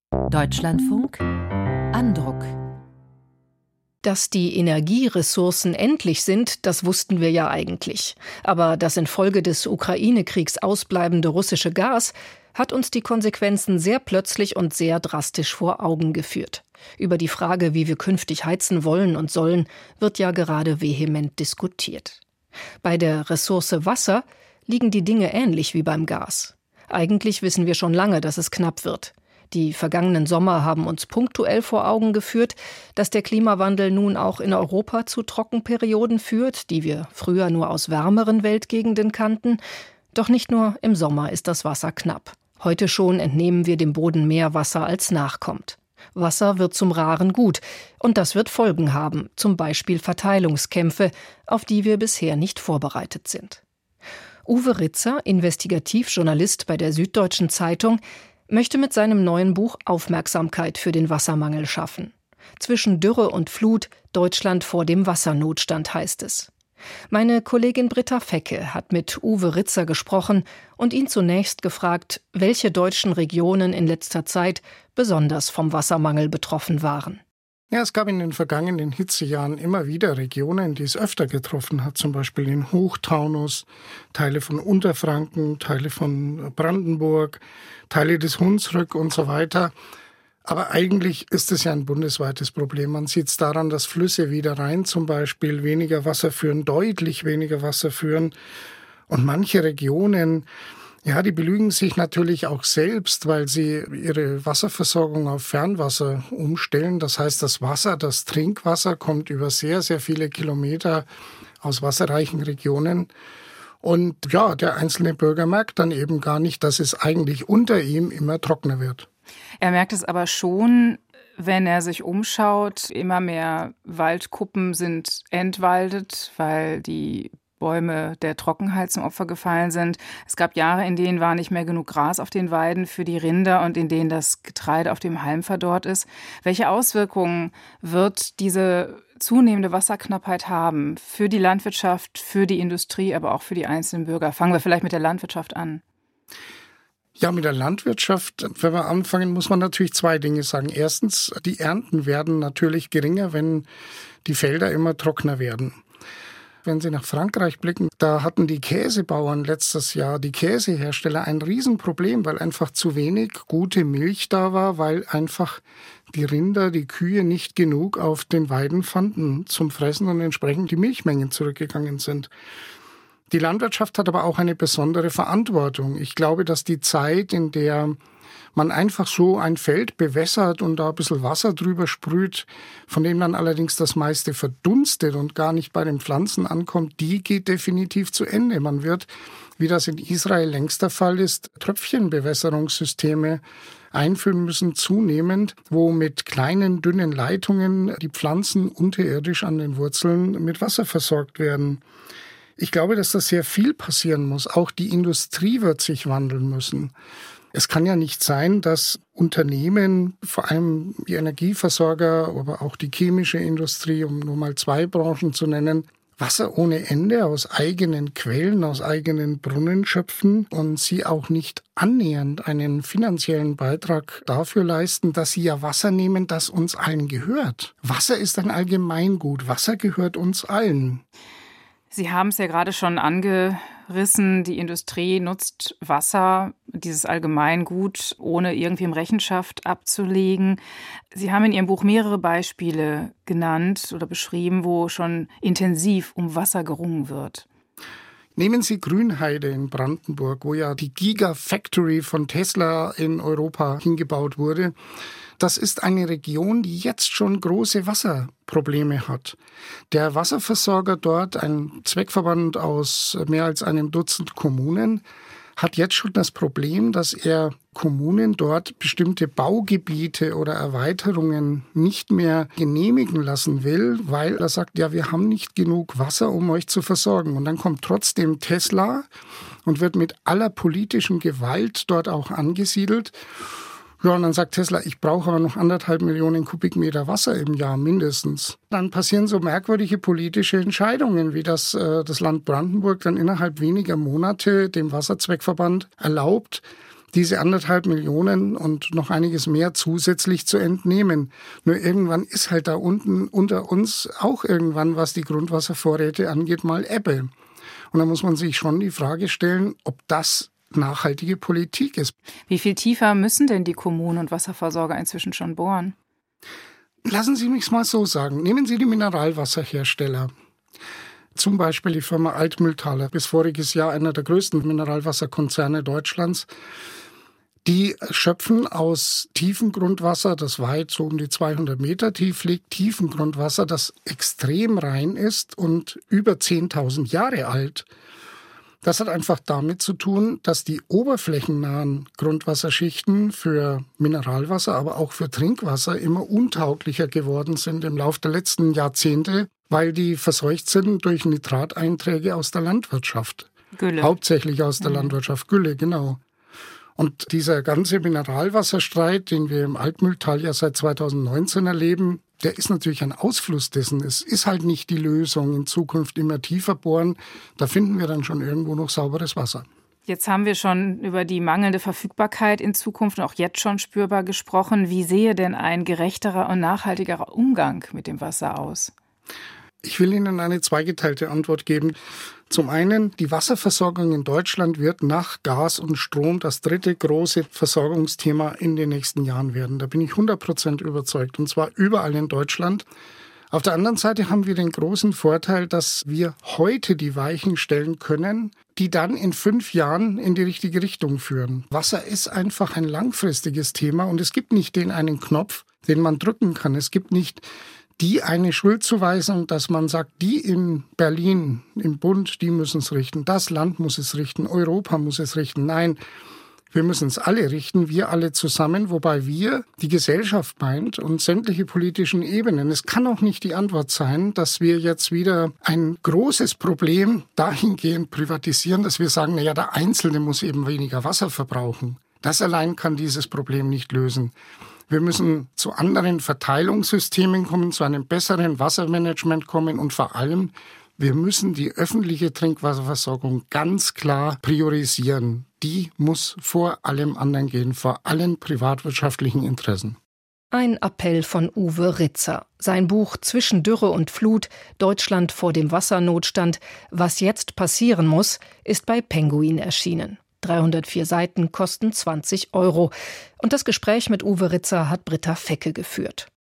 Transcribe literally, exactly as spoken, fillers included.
Deutschlandfunk Andruck. Dass die Energieressourcen endlich sind, das wussten wir ja eigentlich. Aber das infolge des Ukraine-Kriegs ausbleibende russische Gas hat uns die Konsequenzen sehr plötzlich und sehr drastisch vor Augen geführt. Über die Frage, wie wir künftig heizen wollen und sollen, wird ja gerade vehement diskutiert. Bei der Ressource Wasser liegen die Dinge ähnlich wie beim Gas. Eigentlich wissen wir schon lange, dass es knapp wird. Die vergangenen Sommer haben uns punktuell vor Augen geführt, dass der Klimawandel nun auch in Europa zu Trockenperioden führt, die wir früher nur aus wärmeren Weltgegenden kannten. Doch nicht nur im Sommer ist das Wasser knapp. Heute schon entnehmen wir dem Boden mehr Wasser, als nachkommt. Wasser wird zum raren Gut und das wird Folgen haben, zum Beispiel Verteilungskämpfe, auf die wir bisher nicht vorbereitet sind. Uwe Ritzer, Investigativjournalist bei der Süddeutschen Zeitung, möchte mit seinem neuen Buch Aufmerksamkeit für den Wassermangel schaffen. Zwischen Dürre und Flut, Deutschland vor dem Wassernotstand, heißt es. Meine Kollegin Britta Fecke hat mit Uwe Ritzer gesprochen und ihn zunächst gefragt, welche deutschen Regionen in letzter Zeit besonders vom Wassermangel betroffen waren. Ja, es gab in den vergangenen Hitzejahren immer wieder Regionen, die es öfter getroffen hat, zum Beispiel den Hochtaunus, Teile von Unterfranken, Teile von Brandenburg, Teile des Hunsrück und so weiter. Aber eigentlich ist es ja ein bundesweites Problem. Man sieht es daran, dass Flüsse wie der Rhein zum Beispiel weniger Wasser führen, deutlich weniger Wasser führen. Und manche Regionen, ja, die belügen sich natürlich auch selbst, weil sie ihre Wasserversorgung auf Fernwasser umstellen. Das heißt, das Wasser, das Trinkwasser kommt über sehr, sehr viele Kilometer aus wasserreichen Regionen. Und ja, der einzelne Bürger merkt dann eben gar nicht, dass es eigentlich unter ihm immer trockener wird. Er merkt es aber schon, wenn er sich umschaut. Immer mehr Waldkuppen sind entwaldet, weil die Bäume der Trockenheit zum Opfer gefallen sind. Es gab Jahre, in denen war nicht mehr genug Gras auf den Weiden für die Rinder und in denen das Getreide auf dem Halm verdorrt ist. Welche Auswirkungen wird diese zunehmende Wasserknappheit haben für die Landwirtschaft, für die Industrie, aber auch für die einzelnen Bürger? Fangen wir vielleicht mit der Landwirtschaft an. Ja, mit der Landwirtschaft, wenn wir anfangen, muss man natürlich zwei Dinge sagen. Erstens, die Ernten werden natürlich geringer, wenn die Felder immer trockener werden. Wenn Sie nach Frankreich blicken, da hatten die Käsebauern letztes Jahr, die Käsehersteller, ein Riesenproblem, weil einfach zu wenig gute Milch da war, weil einfach die Rinder, die Kühe nicht genug auf den Weiden fanden zum Fressen und entsprechend die Milchmengen zurückgegangen sind. Die Landwirtschaft hat aber auch eine besondere Verantwortung. Ich glaube, dass die Zeit, in der man einfach so ein Feld bewässert und da ein bisschen Wasser drüber sprüht, von dem dann allerdings das meiste verdunstet und gar nicht bei den Pflanzen ankommt, die geht definitiv zu Ende. Man wird, wie das in Israel längst der Fall ist, Tröpfchenbewässerungssysteme einführen müssen, zunehmend, wo mit kleinen, dünnen Leitungen die Pflanzen unterirdisch an den Wurzeln mit Wasser versorgt werden. Ich glaube, dass da sehr viel passieren muss. Auch die Industrie wird sich wandeln müssen. Es kann ja nicht sein, dass Unternehmen, vor allem die Energieversorger, aber auch die chemische Industrie, um nur mal zwei Branchen zu nennen, Wasser ohne Ende aus eigenen Quellen, aus eigenen Brunnen schöpfen und sie auch nicht annähernd einen finanziellen Beitrag dafür leisten, dass sie ja Wasser nehmen, das uns allen gehört. Wasser ist ein Allgemeingut. Wasser gehört uns allen. Sie haben es ja gerade schon angerissen, die Industrie nutzt Wasser, dieses Allgemeingut, ohne irgendwem Rechenschaft abzulegen. Sie haben in Ihrem Buch mehrere Beispiele genannt oder beschrieben, wo schon intensiv um Wasser gerungen wird. Nehmen Sie Grünheide in Brandenburg, wo ja die Gigafactory von Tesla in Europa hingebaut wurde. Das ist eine Region, die jetzt schon große Wasserprobleme hat. Der Wasserversorger dort, ein Zweckverband aus mehr als einem Dutzend Kommunen, hat jetzt schon das Problem, dass er Kommunen dort bestimmte Baugebiete oder Erweiterungen nicht mehr genehmigen lassen will, weil er sagt, ja, wir haben nicht genug Wasser, um euch zu versorgen. Und dann kommt trotzdem Tesla und wird mit aller politischen Gewalt dort auch angesiedelt. Ja, und dann sagt Tesla, ich brauche aber noch anderthalb Millionen Kubikmeter Wasser im Jahr mindestens. Dann passieren so merkwürdige politische Entscheidungen, wie das äh, das Land Brandenburg dann innerhalb weniger Monate dem Wasserzweckverband erlaubt, diese anderthalb Millionen und noch einiges mehr zusätzlich zu entnehmen. Nur irgendwann ist halt da unten unter uns auch irgendwann, was die Grundwasservorräte angeht, mal Ebbe. Und da muss man sich schon die Frage stellen, ob das nachhaltige Politik ist. Wie viel tiefer müssen denn die Kommunen und Wasserversorger inzwischen schon bohren? Lassen Sie mich es mal so sagen. Nehmen Sie die Mineralwasserhersteller. Zum Beispiel die Firma Altmühltaler, bis voriges Jahr einer der größten Mineralwasserkonzerne Deutschlands. Die schöpfen aus tiefem Grundwasser, das weit so um die zweihundert Meter tief liegt, tiefem Grundwasser, das extrem rein ist und über zehntausend Jahre alt. Das hat einfach damit zu tun, dass die oberflächennahen Grundwasserschichten für Mineralwasser, aber auch für Trinkwasser immer untauglicher geworden sind im Laufe der letzten Jahrzehnte, weil die verseucht sind durch Nitrateinträge aus der Landwirtschaft. Gülle. Hauptsächlich aus der mhm. Landwirtschaft, Gülle, genau. Und dieser ganze Mineralwasserstreit, den wir im Altmühltal ja seit zweitausendneunzehn erleben, der ist natürlich ein Ausfluss dessen. Es ist halt nicht die Lösung, in Zukunft immer tiefer bohren. Da finden wir dann schon irgendwo noch sauberes Wasser. Jetzt haben wir schon über die mangelnde Verfügbarkeit in Zukunft und auch jetzt schon spürbar gesprochen. Wie sehe denn ein gerechterer und nachhaltigerer Umgang mit dem Wasser aus? Ich will Ihnen eine zweigeteilte Antwort geben. Zum einen, die Wasserversorgung in Deutschland wird nach Gas und Strom das dritte große Versorgungsthema in den nächsten Jahren werden. Da bin ich hundert Prozent überzeugt, und zwar überall in Deutschland. Auf der anderen Seite haben wir den großen Vorteil, dass wir heute die Weichen stellen können, die dann in fünf Jahren in die richtige Richtung führen. Wasser ist einfach ein langfristiges Thema und es gibt nicht den einen Knopf, den man drücken kann. Es gibt nicht die eine Schuldzuweisung, dass man sagt, die in Berlin, im Bund, die müssen es richten, das Land muss es richten, Europa muss es richten. Nein, wir müssen es alle richten, wir alle zusammen, wobei wir die Gesellschaft meint und sämtliche politischen Ebenen. Es kann auch nicht die Antwort sein, dass wir jetzt wieder ein großes Problem dahingehend privatisieren, dass wir sagen, naja, der Einzelne muss eben weniger Wasser verbrauchen. Das allein kann dieses Problem nicht lösen. Wir müssen zu anderen Verteilungssystemen kommen, zu einem besseren Wassermanagement kommen und vor allem, wir müssen die öffentliche Trinkwasserversorgung ganz klar priorisieren. Die muss vor allem anderen gehen, vor allen privatwirtschaftlichen Interessen. Ein Appell von Uwe Ritzer. Sein Buch Zwischen Dürre und Flut, Deutschland vor dem Wassernotstand, was jetzt passieren muss, ist bei Penguin erschienen. dreihundertvier Seiten kosten zwanzig Euro. Und das Gespräch mit Uwe Ritzer hat Britta Fecke geführt.